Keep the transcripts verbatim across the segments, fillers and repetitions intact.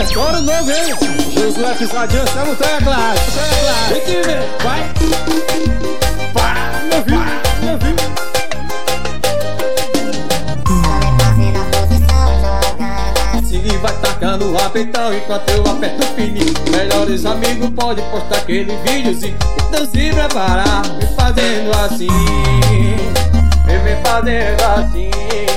repertório novo, hein? Josué Pisadinha, você é no teclado, teclado. Vem que vem, vai. Vai, meu filho, meu filho. E vai tacando o rapetão enquanto eu aperto o fininho. Melhores amigos pode postar aquele videozinho. Então se preparar, me fazendo assim, me vem fazendo assim.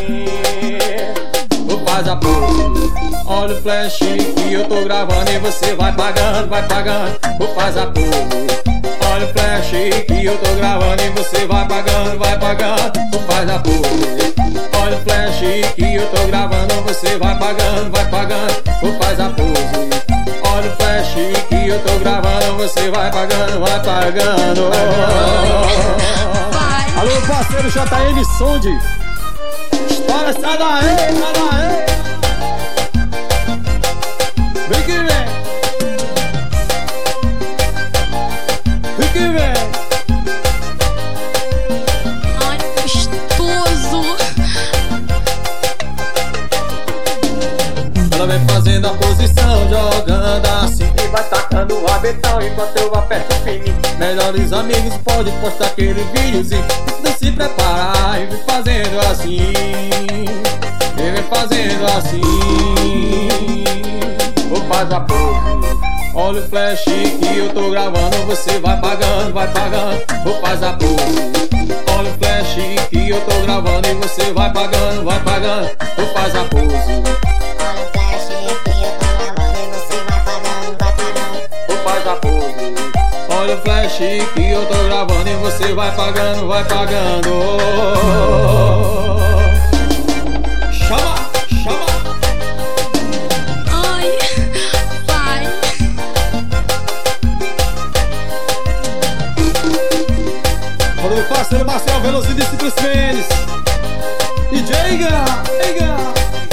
Vou fazer a pose, olha o flash que eu tô gravando e você vai pagando, vai pagando. Vou fazer a pose, olha o flash que eu tô gravando e você vai pagando, vai pagando. Vou fazer a pose, olha o flash que eu tô gravando, você vai pagando, vai pagando. Vou fazer a pose, olha o flash que eu tô gravando, você vai pagando, vai pagando. Vai. Alô, parceiro J M Sound, estoura essa daí, essa daí. Vem que vem, vem que vem. Ai, gostoso. Ela vem fazendo a posição, jogando assim e vai tacando o rabetão enquanto eu aperto o fininho. Melhores amigos pode postar aquele videozinho. Então se preparar e vem fazendo assim, e vem fazendo assim. Vou fazer a pose, olha o flash que eu tô gravando, você vai pagando, vai pagando. Vou fazer a pose, olha o flash que eu tô gravando e você vai pagando, vai pagando. Vou fazer a pose, olha o flash que eu tô gravando e você vai pagando, vai pagando. Chama, chama. Ai, vai. Olha o parceiro Marcel Velocidade Simples Mendes. D J Iga, Iga.